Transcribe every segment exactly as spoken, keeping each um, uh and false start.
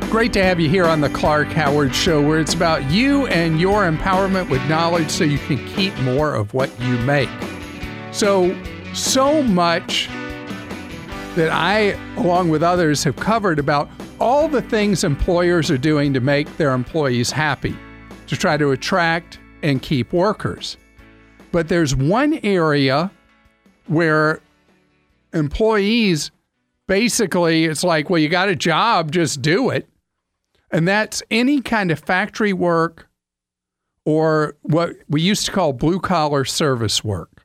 Great to have you here on the Clark Howard Show, where it's about you and your empowerment with knowledge so you can keep more of what you make. So, so much that I, along with others, have covered about all the things employers are doing to make their employees happy, to try to attract and keep workers. But there's one area where employees, basically, it's like, well, you got a job, just do it. And that's any kind of factory work or what we used to call blue-collar service work.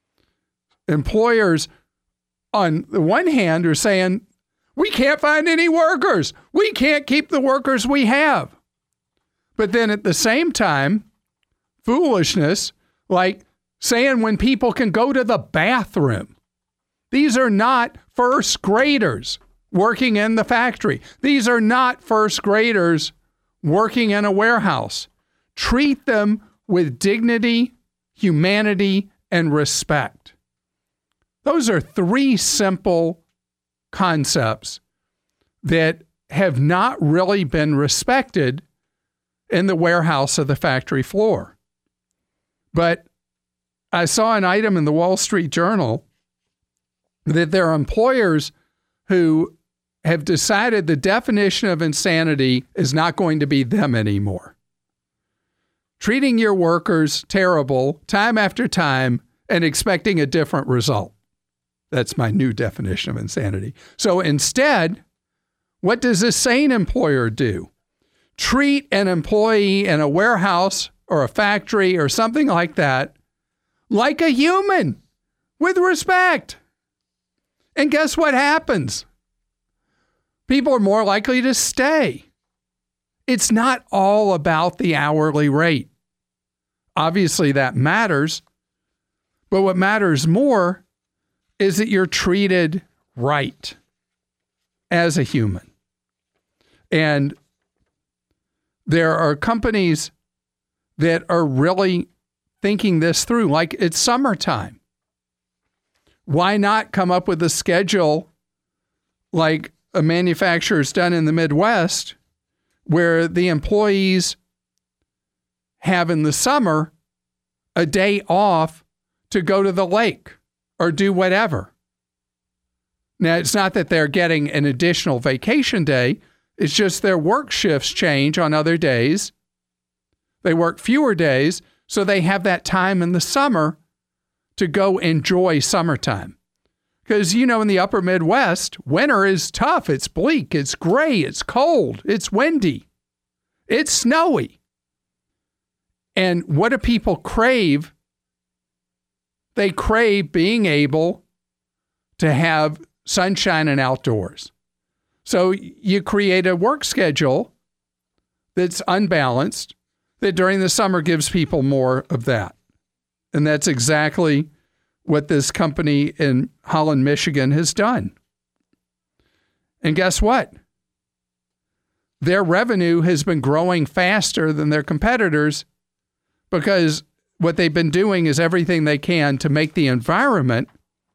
Employers, on the one hand, are saying, we can't find any workers. We can't keep the workers we have. But then at the same time, foolishness, like saying when people can go to the bathroom. These are not first graders working in the factory. These are not first graders working in a warehouse. Treat them with dignity, humanity, and respect. Those are three simple concepts that have not really been respected in the warehouse of the factory floor. But I saw an item in the Wall Street Journal that there are employers who have decided the definition of insanity is not going to be them anymore. Treating your workers terrible time after time and expecting a different result. That's my new definition of insanity. So instead, what does a sane employer do? Treat an employee in a warehouse or a factory or something like that like a human with respect. And guess what happens? People are more likely to stay. It's not all about the hourly rate. Obviously, that matters. But what matters more is that you're treated right as a human. And there are companies that are really thinking this through, like it's summertime. Why not come up with a schedule like a manufacturer's done in the Midwest, where the employees have in the summer a day off to go to the lake or do whatever. Now, it's not that they're getting an additional vacation day. It's just their work shifts change on other days. They work fewer days, so they have that time in the summer to go enjoy summertime. Because, you know, in the upper Midwest, winter is tough. It's bleak. It's gray. It's cold. It's windy. It's snowy. And what do people crave? They crave being able to have sunshine and outdoors. So you create a work schedule that's unbalanced, that during the summer gives people more of that. And that's exactly what this company in Holland, Michigan has done. And guess what? Their revenue has been growing faster than their competitors because what they've been doing is everything they can to make the environment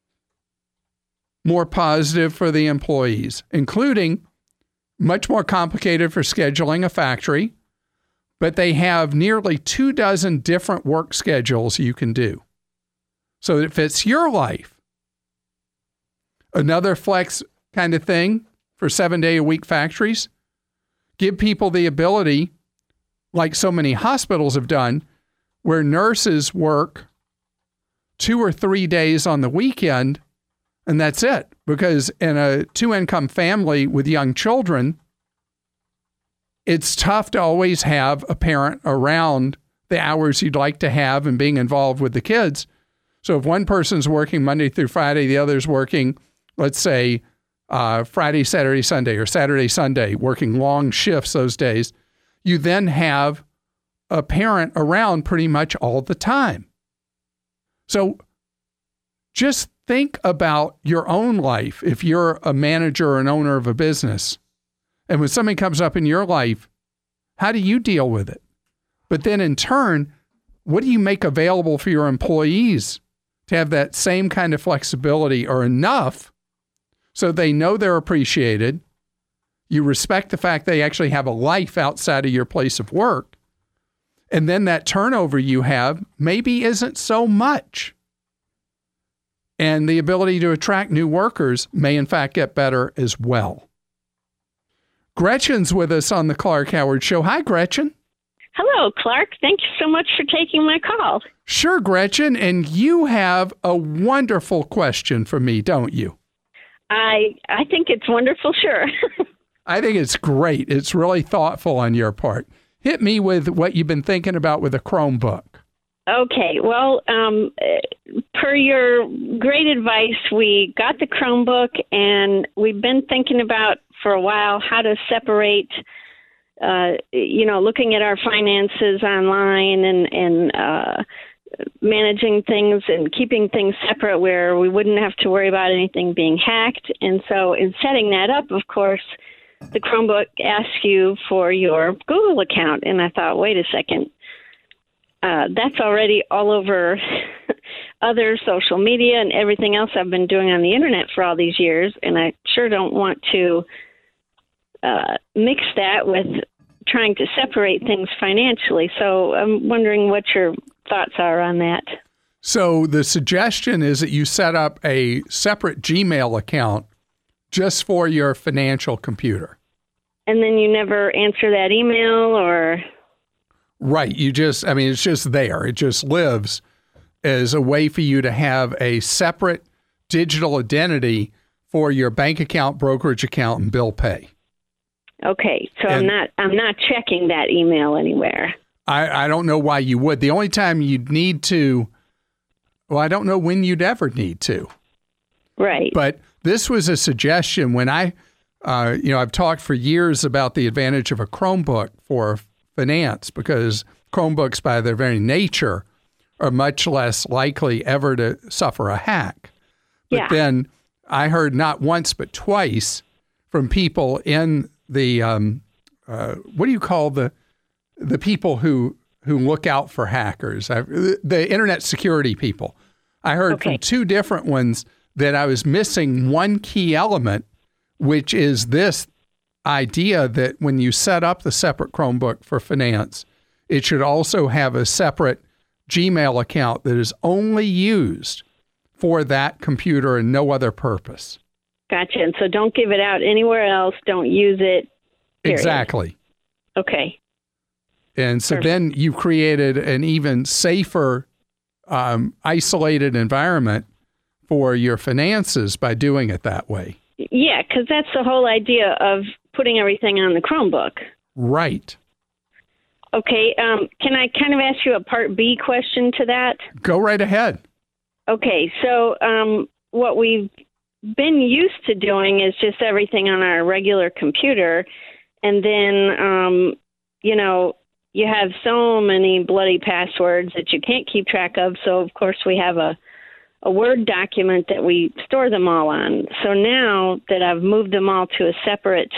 more positive for the employees, including much more complicated for scheduling a factory, but they have nearly two dozen different work schedules you can do so that it fits your life. Another flex kind of thing for seven-day-a-week factories, give people the ability, like so many hospitals have done, where nurses work two or three days on the weekend, and that's it. Because in a two-income family with young children, it's tough to always have a parent around the hours you'd like to have and being involved with the kids. So if one person's working Monday through Friday, the other's working, let's say, uh, Friday, Saturday, Sunday, or Saturday, Sunday, working long shifts those days, you then have a parent around pretty much all the time. So just think about your own life if you're a manager or an owner of a business. And when something comes up in your life, how do you deal with it? But then in turn, what do you make available for your employees to have that same kind of flexibility or enough so they know they're appreciated, You respect the fact they actually have a life outside of your place of work. And then that turnover you have maybe isn't so much. And the ability to attract new workers may in fact get better as well. Gretchen's with us on the Clark Howard Show. Hi, Gretchen. Hello, Clark. Thank you so much for taking my call. Sure, Gretchen. And you have a wonderful question for me, don't you? I I think it's wonderful, sure. I think it's great. It's really thoughtful on your part. Hit me with what you've been thinking about with a Chromebook. Okay. Well, um, per your great advice, we got the Chromebook, and we've been thinking about for a while how to separate, uh, you know, looking at our finances online and, and uh, managing things and keeping things separate where we wouldn't have to worry about anything being hacked. And so in setting that up, of course, the Chromebook asks you for your Google account. And I thought, wait a second, uh, that's already all over other social media and everything else I've been doing on the internet for all these years. And I sure don't want to uh, mix that with trying to separate things financially. So I'm wondering what your thoughts are on that. So the suggestion is that you set up a separate Gmail account just for your financial computer. And then you never answer that email or? Right. You just, I mean, it's just there. It just lives as a way for you to have a separate digital identity for your bank account, brokerage account, and bill pay. Okay. So And I'm not, I'm not checking that email anywhere. I, I don't know why you would. The only time you'd need to, well, I don't know when you'd ever need to. Right. But this was a suggestion when I, uh, you know, I've talked for years about the advantage of a Chromebook for finance because Chromebooks by their very nature are much less likely ever to suffer a hack. But Yeah. then I heard not once but twice from people in the, um, uh, what do you call the, the people who, who look out for hackers, I, the internet security people. I heard Okay. from two different ones that I was missing one key element, which is this idea that when you set up the separate Chromebook for finance, it should also have a separate Gmail account that is only used for that computer and no other purpose. Gotcha. And so don't give it out anywhere else. Don't use it. Period. Exactly. Okay. And so Perfect. then you've created an even safer, um, isolated environment for your finances by doing it that way. Yeah, because that's the whole idea of putting everything on the Chromebook. Right. Okay. Um, can I kind of ask you a part B question to that? Go right ahead. Okay. So um, what we've been used to doing is just everything on our regular computer. And then, um, you know, you have so many bloody passwords that you can't keep track of. So, of course, we have a, a Word document that we store them all on. So now that I've moved them all to a separate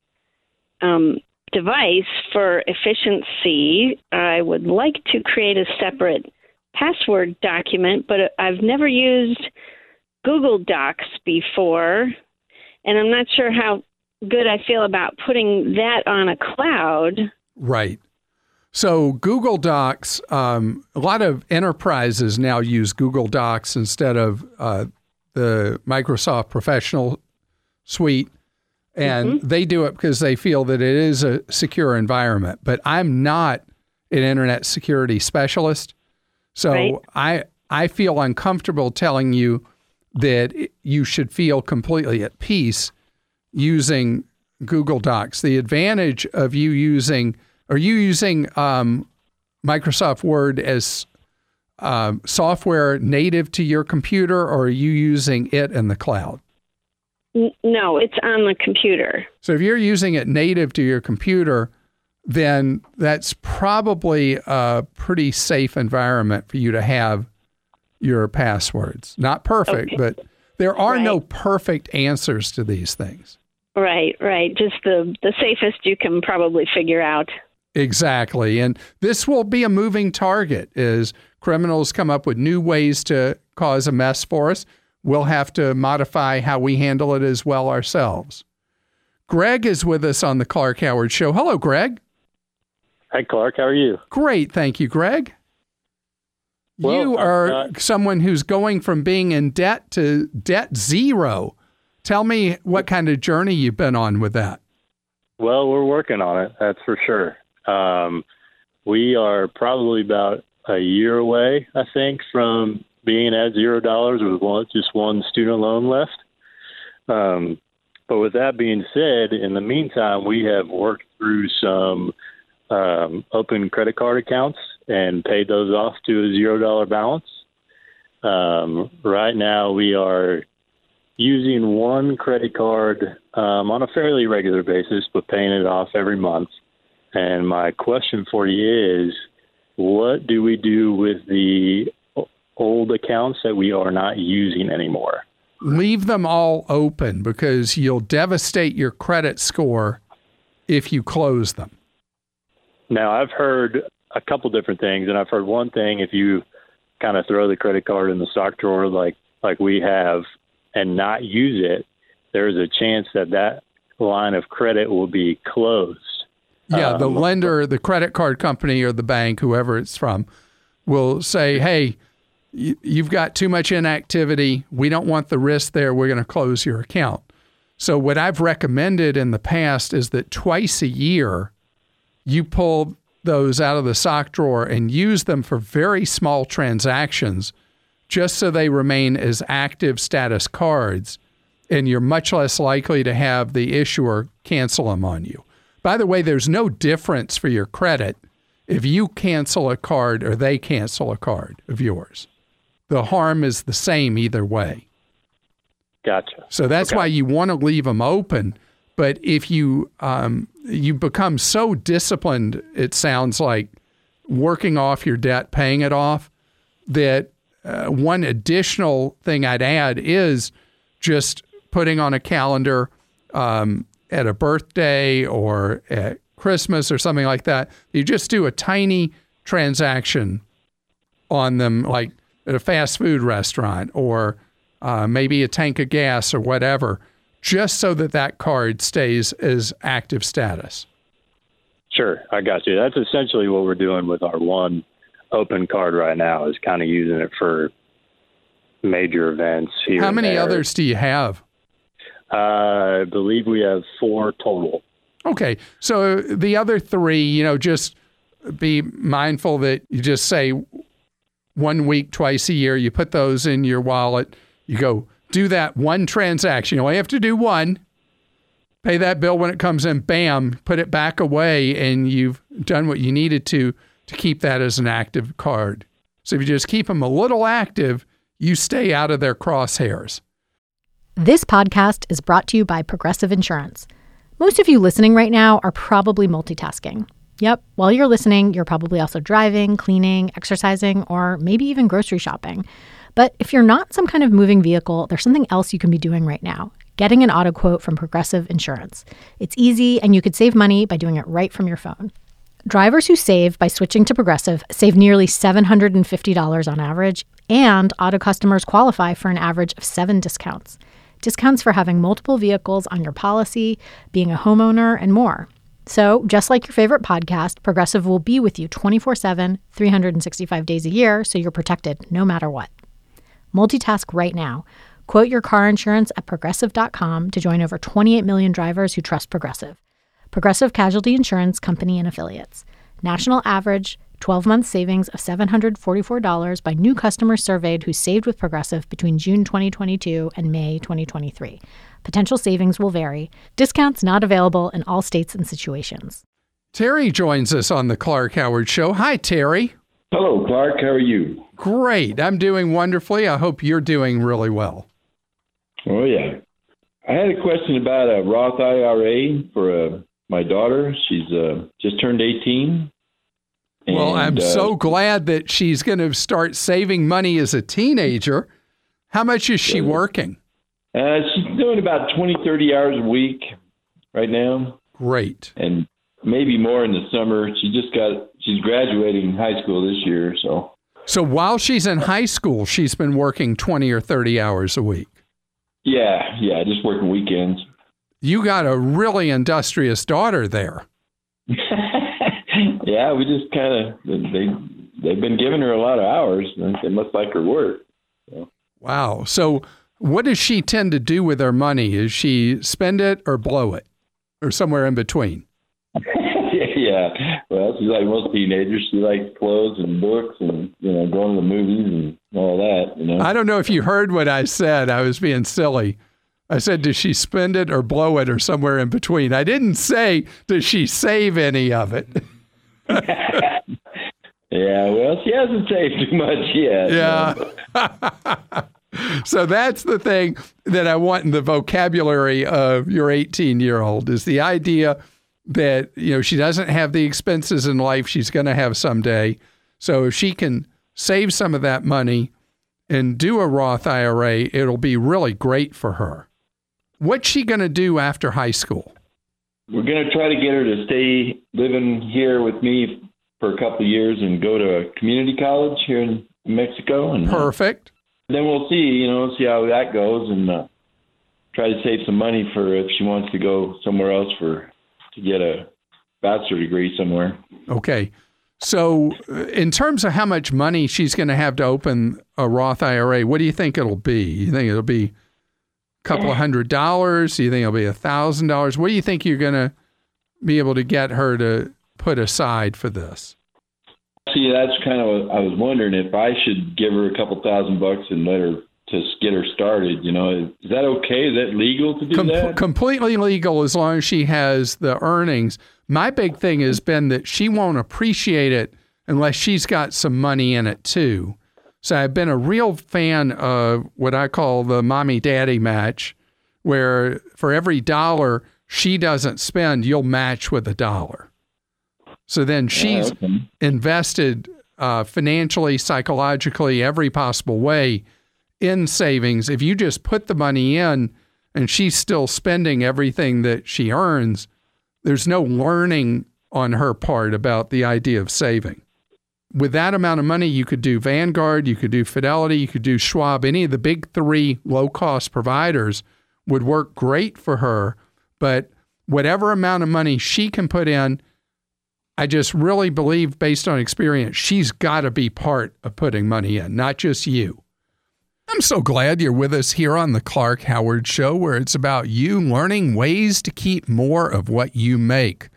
um, device for efficiency, I would like to create a separate password document, but I've never used Google Docs before, and I'm not sure how good I feel about putting that on a cloud. Right. So Google Docs, um, a lot of enterprises now use Google Docs instead of uh, the Microsoft Professional Suite. And mm-hmm. they do it because they feel that it is a secure environment. But I'm not an internet security specialist. So right. I I feel uncomfortable telling you that you should feel completely at peace using Google Docs. The advantage of you using, are you using um, Microsoft Word as um, software native to your computer, or are you using it in the cloud? No, it's on the computer. So if you're using it native to your computer, then that's probably a pretty safe environment for you to have your passwords. Not perfect, okay. but there are right. no perfect answers to these things. Right, right. Just the, the safest you can probably figure out. Exactly. And this will be a moving target as criminals come up with new ways to cause a mess for us. We'll have to modify how we handle it as well ourselves. Greg is with us on the Clark Howard Show. Hello, Greg. Hi, Clark. How are you? Great. Thank you, Greg. Well, you are uh, someone who's going from being in debt to debt zero. Tell me what kind of journey you've been on with that. Well, we're working on it. That's for sure. Um, we are probably about a year away, I think, from being at zero dollars with one, just one student loan left. Um, but with that being said, in the meantime, we have worked through some um, open credit card accounts and paid those off to a zero dollar balance. Um, right now, we are using one credit card um, on a fairly regular basis, but paying it off every month. And my question for you is, what do we do with the old accounts that we are not using anymore? Leave them all open because you'll devastate your credit score if you close them. Now, I've heard a couple different things, and I've heard one thing, if you kind of throw the credit card in the sock drawer like, like we have and not use it, there's a chance that that line of credit will be closed. Yeah, the um, lender, the credit card company or the bank, whoever it's from, will say, hey, you, you've got too much inactivity. We don't want the risk there. We're going to close your account. So what I've recommended in the past is that twice a year, you pull those out of the sock drawer and use them for very small transactions just so they remain as active status cards, and you're much less likely to have the issuer cancel them on you. By the way, there's no difference for your credit if you cancel a card or they cancel a card of yours. The harm is the same either way. Gotcha. So that's Okay. why you want to leave them open. But if you um, you become so disciplined, it sounds like, working off your debt, paying it off, that uh, one additional thing I'd add is just putting on a calendar um, at a birthday or at Christmas or something like that. You just do a tiny transaction on them, like at a fast food restaurant or uh, maybe a tank of gas or whatever, just so that that card stays as active status. Sure, I got you. That's essentially what we're doing with our one open card right now, is kind of using it for major events here. How many and there. others do you have? Uh, I believe we have four total. Okay, so the other three, you know, just be mindful that you just say one week, twice a year, you put those in your wallet, you go do that one transaction. You only have to do one, pay that bill when it comes in, bam, put it back away, and you've done what you needed to to keep that as an active card. So if you just keep them a little active, you stay out of their crosshairs. This podcast is brought to you by Progressive Insurance. Most of you listening right now are probably multitasking. Yep, while you're listening, you're probably also driving, cleaning, exercising, or maybe even grocery shopping. But if you're not some kind of moving vehicle, there's something else you can be doing right now: getting an auto quote from Progressive Insurance. It's easy, and you could save money by doing it right from your phone. Drivers who save by switching to Progressive save nearly seven hundred fifty dollars on average, and auto customers qualify for an average of seven discounts. Discounts for having multiple vehicles on your policy, being a homeowner, and more. So, just like your favorite podcast, Progressive will be with you twenty-four seven, three hundred sixty-five days a year, so you're protected no matter what. Multitask right now. Quote your car insurance at Progressive dot com to join over twenty-eight million drivers who trust Progressive. Progressive Casualty Insurance Company and Affiliates. National average twelve-month savings of seven hundred forty-four dollars by new customers surveyed who saved with Progressive between June twenty twenty-two and May twenty twenty-three. Potential savings will vary. Discounts not available in all states and situations. Terry joins us on the Clark Howard Show. Hi, Terry. Hello, Clark. How are you? Great. I'm doing wonderfully. I hope you're doing really well. Oh, yeah. I had a question about a Roth I R A for uh, my daughter. She's uh, just turned eighteen. Well, and, I'm uh, so glad that she's going to start saving money as a teenager. How much is she working? Uh, she's doing about twenty, thirty hours a week right now. Great. And maybe more in the summer. She just got, she's graduating high school this year, so. So while she's in high school, she's been working twenty or thirty hours a week. Yeah, yeah, just working weekends. You got a really industrious daughter there. Yeah, we just kind of, they, they've been giving her a lot of hours. And they must like her work. So. Wow. So what does she tend to do with her money? Is she spend it or blow it or somewhere in between? Yeah. Well, she's like most teenagers. She likes clothes and books and, you know, going to the movies and all that, you know. I don't know if you heard what I said. I was being silly. I said, does she spend it or blow it or somewhere in between? I didn't say, does she save any of it? Yeah, well, she hasn't saved too much yet. Yeah. So that's the thing that I want in the vocabulary of your eighteen-year-old is the idea that, you know, she doesn't have the expenses in life she's going to have someday. So if she can save some of that money and do a Roth I R A, it'll be really great for her. What's she going to do after high school? We're going to try to get her to stay living here with me for a couple of years and go to a community college here in Mexico. And Perfect. Uh, then we'll see, you know, see how that goes and uh, try to save some money for if she wants to go somewhere else for to get a bachelor degree somewhere. Okay. So in terms of how much money she's going to have to open a Roth I R A, what do you think it'll be? You think it'll be a couple of hundred dollars? Do you think it'll be a thousand dollars? What do you think you're going to be able to get her to put aside for this? See, that's kind of what I was wondering if I should give her a couple thousand bucks and let her to get her started. You know, is that okay? Is that legal to do Com- that? Completely legal as long as she has the earnings. My big thing has been that she won't appreciate it unless she's got some money in it too. So I've been a real fan of what I call the mommy-daddy match, where for every dollar she doesn't spend, you'll match with a dollar. So then she's yeah, okay. invested uh, financially, psychologically, every possible way in savings. If you just put the money in and she's still spending everything that she earns, there's no learning on her part about the idea of saving. With that amount of money, you could do Vanguard, you could do Fidelity, you could do Schwab. Any of the big three low-cost providers would work great for her. But whatever amount of money she can put in, I just really believe, based on experience, she's got to be part of putting money in, not just you. I'm so glad you're with us here on the Clark Howard Show, where it's about you learning ways to keep more of what you make.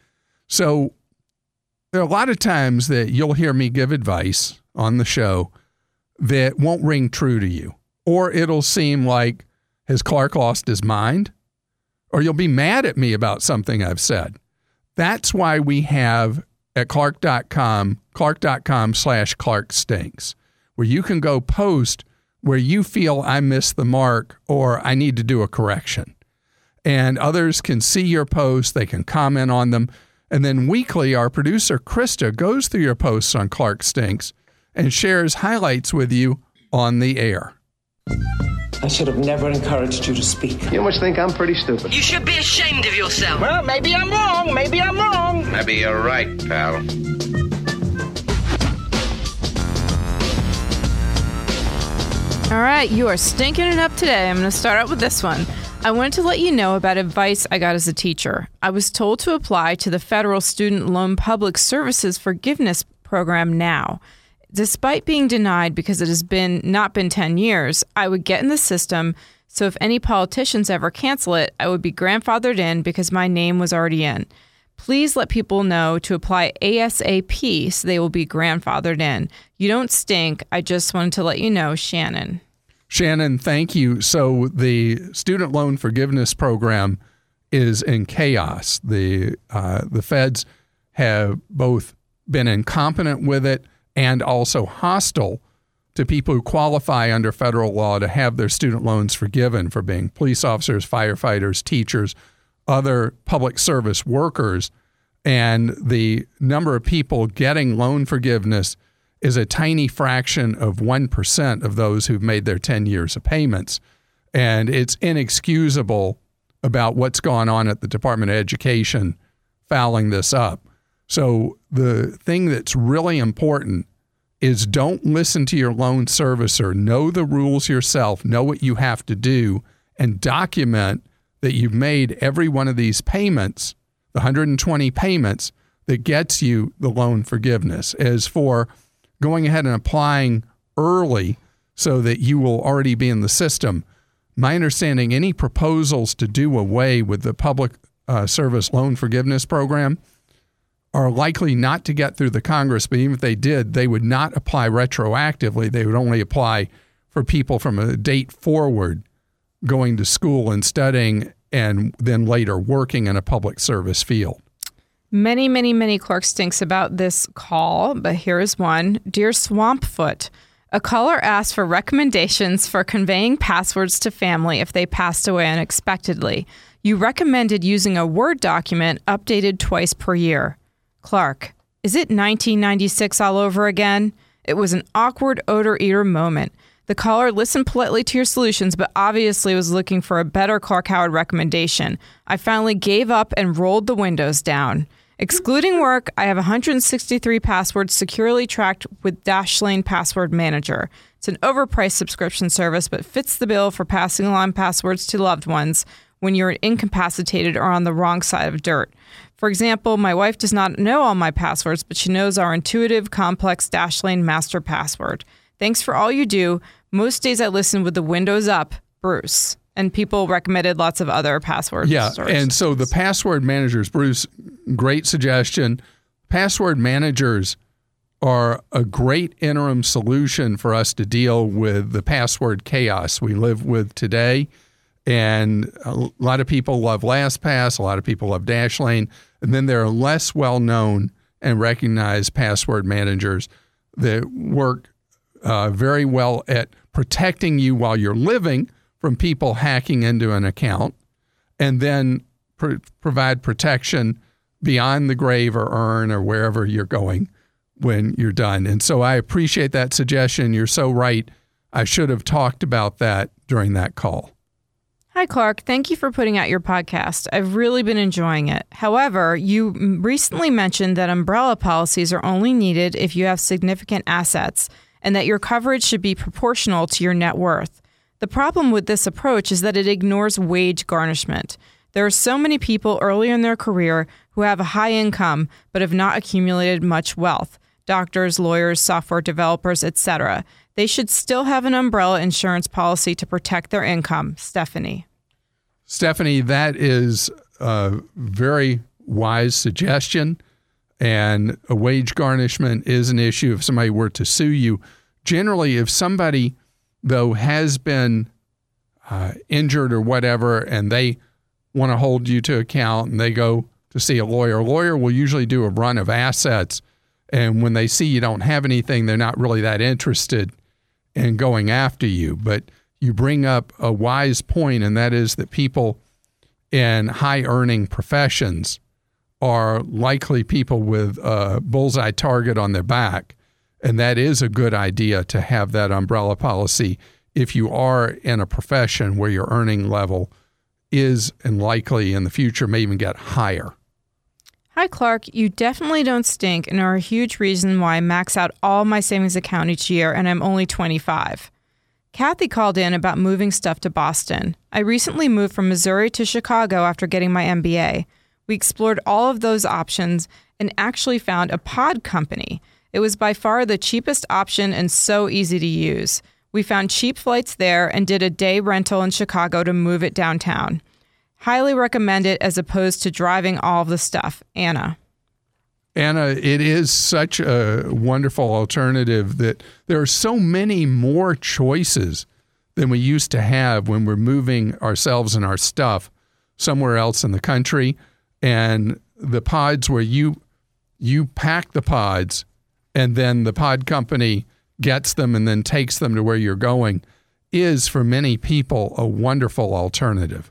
So there are a lot of times that you'll hear me give advice on the show that won't ring true to you, or it'll seem like, has Clark lost his mind? Or you'll be mad at me about something I've said. That's why we have at Clark dot com, Clark dot com slash Clark Stinks, where you can go post where you feel I missed the mark or I need to do a correction. And others can see your posts, they can comment on them. And then weekly, our producer, Krista, goes through your posts on Clark Stinks and shares highlights with you on the air. I should have never encouraged you to speak. You must think I'm pretty stupid. You should be ashamed of yourself. Well, maybe I'm wrong. Maybe I'm wrong. Maybe you're right, pal. All right, you are stinking it up today. I'm going to start out with this one. I wanted to let you know about advice I got as a teacher. I was told to apply to the Federal Student Loan Public Services Forgiveness Program now. Despite being denied because it has been not been ten years, I would get in the system, so if any politicians ever cancel it, I would be grandfathered in because my name was already in. Please let people know to apply ASAP so they will be grandfathered in. You don't stink. I just wanted to let you know, Shannon. Shannon, thank you. So the Student Loan Forgiveness Program is in chaos. The uh, the feds have both been incompetent with it and also hostile to people who qualify under federal law to have their student loans forgiven for being police officers, firefighters, teachers, other public service workers. And the number of people getting loan forgiveness is a tiny fraction of one percent of those who've made their ten years of payments. And it's inexcusable about what's gone on at the Department of Education fouling this up. So the thing that's really important is don't listen to your loan servicer. Know the rules yourself. Know what you have to do and document that you've made every one of these payments, the one hundred twenty payments, that gets you the loan forgiveness. As for going ahead and applying early so that you will already be in the system, my understanding, any proposals to do away with the public uh, service loan forgiveness program are likely not to get through the Congress, but even if they did, they would not apply retroactively. They would only apply for people from a date forward going to school and studying and then later working in a public service field. Many, many, many Clark stinks about this call, but here is one. Dear Swampfoot, a caller asked for recommendations for conveying passwords to family if they passed away unexpectedly. You recommended using a Word document updated twice per year. Clark, is it nineteen ninety-six all over again? It was an awkward odor eater moment. The caller listened politely to your solutions, but obviously was looking for a better Clark Howard recommendation. I finally gave up and rolled the windows down. Excluding work, I have one hundred sixty-three passwords securely tracked with Dashlane Password Manager. It's an overpriced subscription service, but fits the bill for passing along passwords to loved ones when you're incapacitated or on the wrong side of dirt. For example, my wife does not know all my passwords, but she knows our intuitive, complex Dashlane master password. Thanks for all you do. Most days I listen with the windows up, Bruce. And people recommended lots of other passwords. Yeah, and so the password managers, Bruce, great suggestion. Password managers are a great interim solution for us to deal with the password chaos we live with today. And a lot of people love LastPass, a lot of people love Dashlane, and then there are less well-known and recognized password managers that work uh, very well at protecting you while you're living from people hacking into an account, and then pr- provide protection beyond the grave or urn or wherever you're going when you're done. And so I appreciate that suggestion. You're so right. I should have talked about that during that call. Hi, Clark. Thank you for putting out your podcast. I've really been enjoying it. However, you recently mentioned that umbrella policies are only needed if you have significant assets and that your coverage should be proportional to your net worth. The problem with this approach is that it ignores wage garnishment. There are so many people early in their career who have a high income but have not accumulated much wealth. Doctors, lawyers, software developers, et cetera. They should still have an umbrella insurance policy to protect their income. Stephanie. Stephanie, that is a very wise suggestion. And a wage garnishment is an issue if somebody were to sue you. Generally, if somebody, though, has been uh, injured or whatever, and they want to hold you to account and they go to see a lawyer, a lawyer will usually do a run of assets. And when they see you don't have anything, they're not really that interested in going after you. But you bring up a wise point, and that is that people in high-earning professions are likely people with a bullseye target on their back. And that is a good idea to have that umbrella policy if you are in a profession where your earning level is and likely in the future may even get higher. Hi, Clark. You definitely don't stink and are a huge reason why I max out all my savings account each year and I'm only twenty-five. Kathy called in about moving stuff to Boston. I recently moved from Missouri to Chicago after getting my M B A. We explored all of those options and actually found a pod company. It was by far the cheapest option and so easy to use. We found cheap flights there and did a day rental in Chicago to move it downtown. Highly recommend it as opposed to driving all of the stuff. Anna. Anna, it is such a wonderful alternative that there are so many more choices than we used to have when we're moving ourselves and our stuff somewhere else in the country. And the pods where you you pack the pods and then the pod company gets them and then takes them to where you're going is, for many people, a wonderful alternative.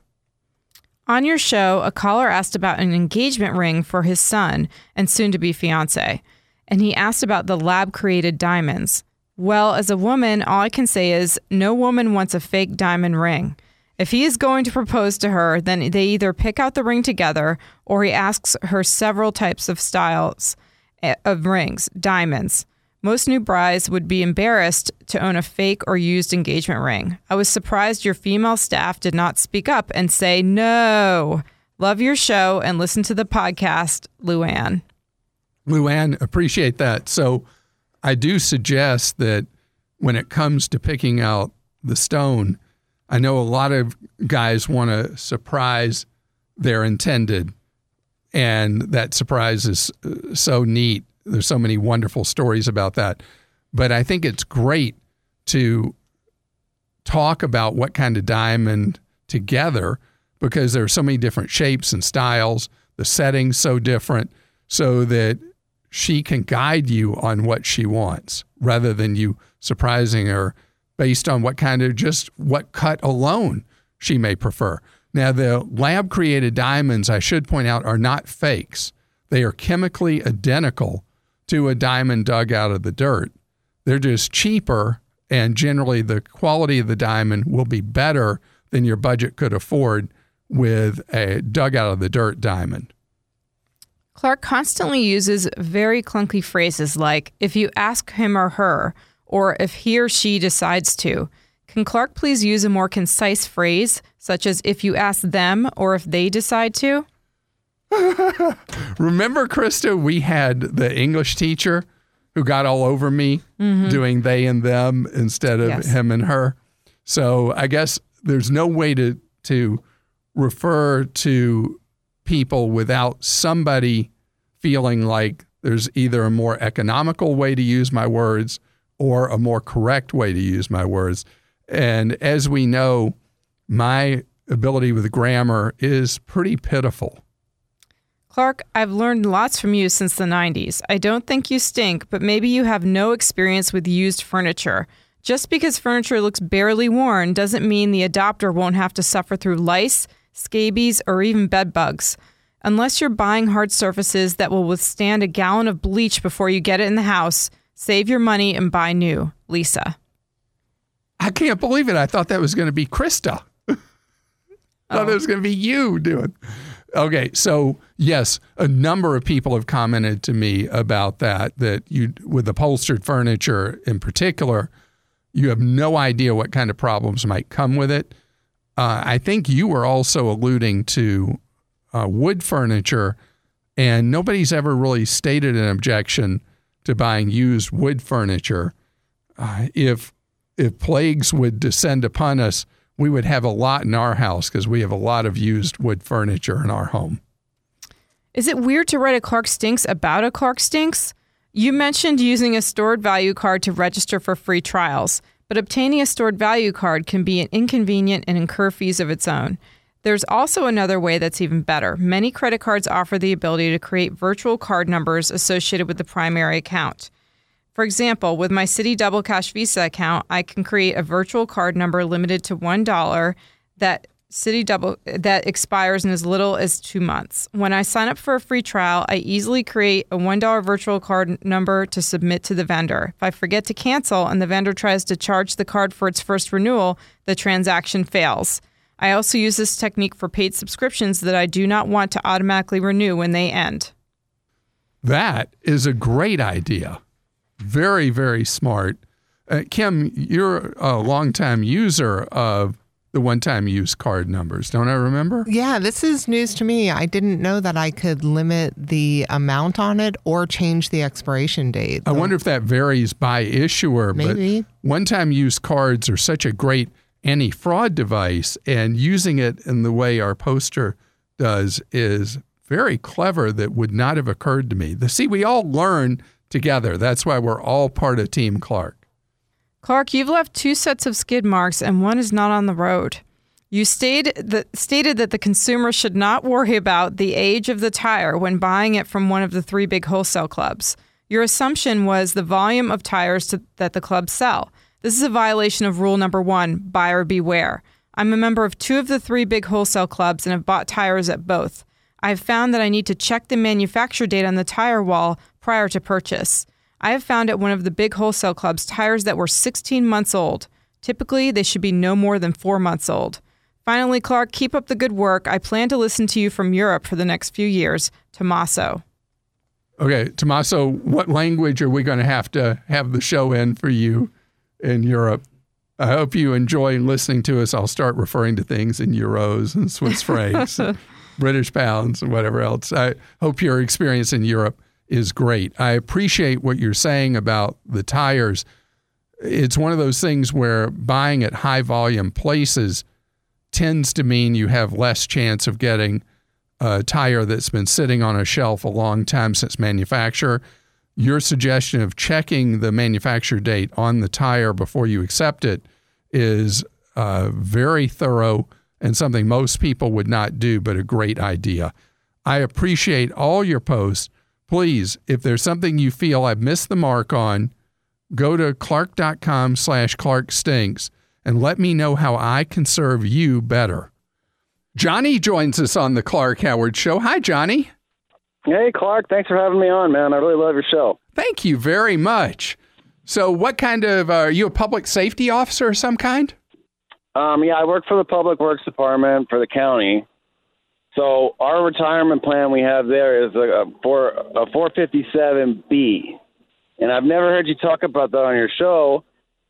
On your show, a caller asked about an engagement ring for his son and soon-to-be fiance, and he asked about the lab-created diamonds. Well, as a woman, all I can say is no woman wants a fake diamond ring. If he is going to propose to her, then they either pick out the ring together or he asks her several types of styles of rings, diamonds. Most new brides would be embarrassed to own a fake or used engagement ring. I was surprised your female staff did not speak up and say, no. Love your show and listen to the podcast, Luann. Luann, appreciate that. So I do suggest that when it comes to picking out the stone, I know a lot of guys want to surprise their intended, and that surprise is so neat. There's so many wonderful stories about that. But I think it's great to talk about what kind of diamond together, because there are so many different shapes and styles, the setting's so different, so that she can guide you on what she wants rather than you surprising her based on what kind of just what cut alone she may prefer. Now, the lab-created diamonds, I should point out, are not fakes. They are chemically identical to a diamond dug out of the dirt. They're just cheaper, and generally the quality of the diamond will be better than your budget could afford with a dug out of the dirt diamond. Clark constantly uses very clunky phrases like, if you ask him or her, or if he or she decides to. Can Clark please use a more concise phrase, such as if you ask them or if they decide to? Remember, Krista, we had the English teacher who got all over me mm-hmm. doing they and them instead of yes. him and her. So I guess there's no way to to refer to people without somebody feeling like there's either a more economical way to use my words or a more correct way to use my words. And as we know, my ability with grammar is pretty pitiful. Clark, I've learned lots from you since the nineties. I don't think you stink, but maybe you have no experience with used furniture. Just because furniture looks barely worn doesn't mean the adopter won't have to suffer through lice, scabies, or even bed bugs. Unless you're buying hard surfaces that will withstand a gallon of bleach before you get it in the house, save your money and buy new. Lisa. I can't believe it. I thought that was going to be Krista. I thought Oh. it was going to be you doing. Okay, so yes, a number of people have commented to me about that, that you, with upholstered furniture in particular, you have no idea what kind of problems might come with it. Uh, I think you were also alluding to uh, wood furniture, and nobody's ever really stated an objection to buying used wood furniture. Uh, if if plagues would descend upon us, we would have a lot in our house because we have a lot of used wood furniture in our home. Is it weird to write a Clark Stinks about a Clark Stinks? You mentioned using a stored value card to register for free trials, but obtaining a stored value card can be inconvenient and incur fees of its own. There's also another way that's even better. Many credit cards offer the ability to create virtual card numbers associated with the primary account. For example, with my Citi Double Cash Visa account, I can create a virtual card number limited to one dollar that Citi Double that expires in as little as two months. When I sign up for a free trial, I easily create a one dollar virtual card number to submit to the vendor. If I forget to cancel and the vendor tries to charge the card for its first renewal, the transaction fails. I also use this technique for paid subscriptions that I do not want to automatically renew when they end. That is a great idea. Very, very smart. Uh, Kim, you're a longtime user of the one-time use card numbers. Don't I remember? Yeah, this is news to me. I didn't know that I could limit the amount on it or change the expiration date. I wonder if that varies by issuer. Maybe. But one-time use cards are such a great anti-fraud device, and using it in the way our poster does is very clever. That would not have occurred to me. The, see, we all learn together. That's why we're all part of Team Clark. Clark, you've left two sets of skid marks and one is not on the road. You stated that, stated that the consumer should not worry about the age of the tire when buying it from one of the three big wholesale clubs. Your assumption was the volume of tires to, that the clubs sell. This is a violation of rule number one, buyer beware. I'm a member of two of the three big wholesale clubs and have bought tires at both. I've found that I need to check the manufacturer date on the tire wall prior to purchase. I have found at one of the big wholesale clubs tires that were sixteen months old. Typically, they should be no more than four months old. Finally, Clark, keep up the good work. I plan to listen to you from Europe for the next few years. Tommaso. Okay, Tommaso, what language are we going to have to have the show in for you in Europe? I hope you enjoy listening to us. I'll start referring to things in euros and Swiss francs, and British pounds, and whatever else. I hope your experience in Europe is great. I appreciate what you're saying about the tires. It's one of those things where buying at high volume places tends to mean you have less chance of getting a tire that's been sitting on a shelf a long time since manufacture. Your suggestion of checking the manufacture date on the tire before you accept it is uh, very thorough and something most people would not do, but a great idea. I appreciate all your posts. Please, if there's something you feel I've missed the mark on, go to clark.com slash Clark Stinks and let me know how I can serve you better. Johnny joins us on the Clark Howard Show. Hi, Johnny. Hey, Clark. Thanks for having me on, man. I really love your show. Thank you very much. So what kind of, uh, are you a public safety officer of some kind? Um, yeah, I work for the Public Works Department for the county. So our retirement plan we have there is a, a, four, a four fifty-seven B. And I've never heard you talk about that on your show,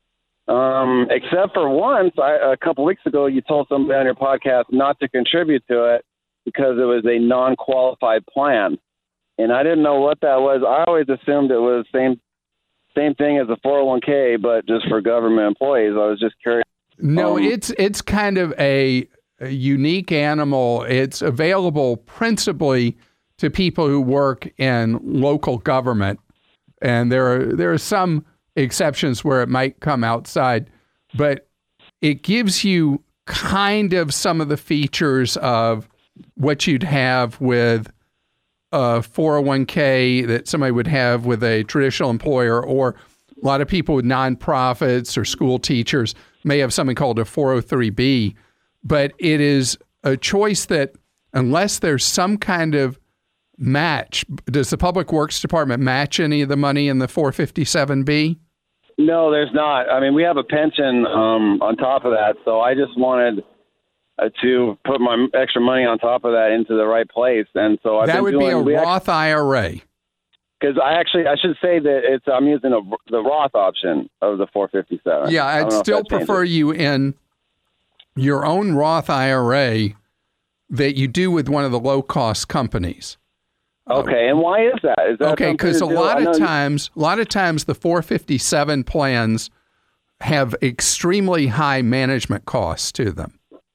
um, except for once, I, a couple weeks ago, you told somebody on your podcast not to contribute to it because it was a non-qualified plan. And I didn't know what that was. I always assumed it was same same thing as a four oh one k, but just for government employees. I was just curious. No, um, it's it's kind of a, a unique animal. It's available principally to people who work in local government. And there are there are some exceptions where it might come outside, but it gives you kind of some of the features of what you'd have with a four oh one k that somebody would have with a traditional employer, or a lot of people with nonprofits or school teachers may have something called a four oh three B. But it is a choice that unless there's some kind of match, does the Public Works Department match any of the money in the four fifty-seven B? No, there's not. I mean, we have a pension um, on top of that, so I just wanted uh, to put my extra money on top of that into the right place, and so I've that been would doing, be a Roth actually, I R A. Because I actually, I should say that it's I'm using a, the Roth option of the four fifty-seven. Yeah, I'd still prefer you in your own Roth I R A that you do with one of the low-cost companies. Okay, and why is that? Is that okay? Because a do? lot of you... times, a lot of times, the four fifty-seven plans have extremely high management costs to them.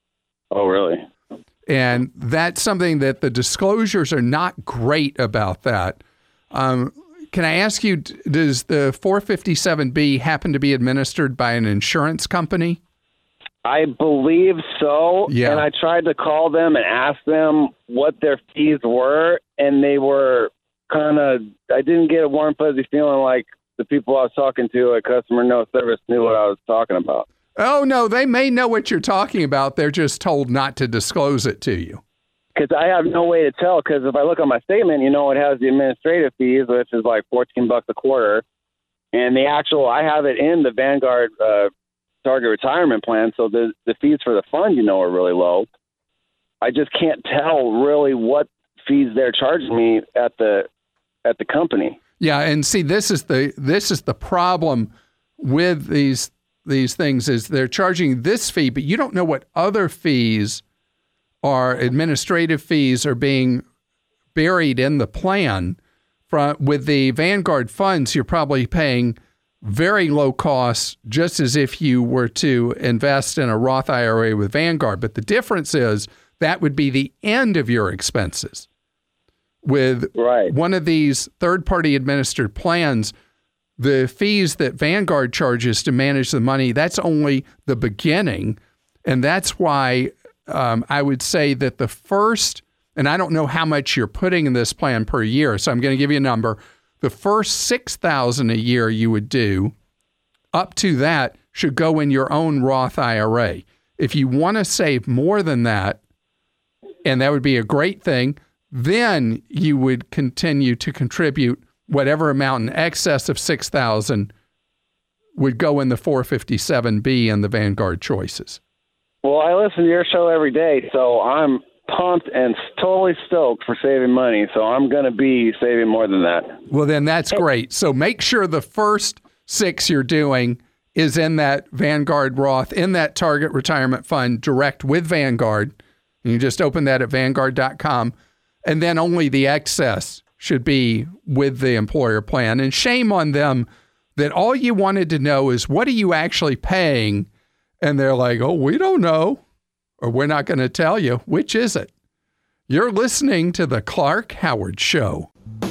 Oh, really? And that's something that the disclosures are not great about that. Um, can I ask you, does the four fifty-seven B happen to be administered by an insurance company? I believe so. Yeah. And I tried to call them and ask them what their fees were, and they were kind of, I didn't get a warm, fuzzy feeling like the people I was talking to at Customer No Service knew what I was talking about. Oh, no, they may know what you're talking about. They're just told not to disclose it to you. Because I have no way to tell, because if I look at my statement, you know, it has the administrative fees, which is like fourteen bucks a quarter. And the actual, I have it in the Vanguard uh, target retirement plan, so the the fees for the fund, you know, are really low. I just can't tell really what fees they're charging me at the at the company. Yeah, and see, this is the this is the problem with these these things is they're charging this fee, but you don't know what other fees are, administrative fees are being buried in the plan. From with the Vanguard funds, you're probably paying very low costs, just as if you were to invest in a Roth I R A with Vanguard. But the difference is that would be the end of your expenses. With right. one of these third-party administered plans, the fees that Vanguard charges to manage the money, that's only the beginning. And that's why um, I would say that the first, and I don't know how much you're putting in this plan per year, so I'm going to give you a number. The first six thousand dollars a year you would do, up to that, should go in your own Roth I R A. If you want to save more than that, and that would be a great thing, then you would continue to contribute whatever amount in excess of six thousand dollars would go in the four fifty-seven B and the Vanguard choices. Well, I listen to your show every day, so I'm pumped and totally stoked for saving money. So I'm going to be saving more than that. Well, then that's great. So make sure the first six you're doing is in that Vanguard Roth, in that Target Retirement Fund direct with Vanguard. And you just open that at Vanguard dot com. And then only the excess should be with the employer plan. And shame on them that all you wanted to know is, what are you actually paying? And they're like, oh, we don't know. Or we're not going to tell you. Which is it? You're listening to The Clark Howard Show.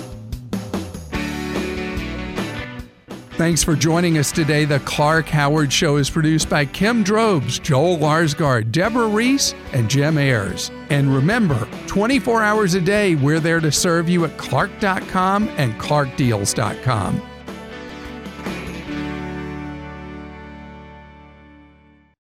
Thanks for joining us today. The Clark Howard Show is produced by Kim Drobes, Joel Larsgaard, Deborah Reese, and Jim Ayers. And remember, twenty-four hours a day, we're there to serve you at Clark dot com and Clark Deals dot com.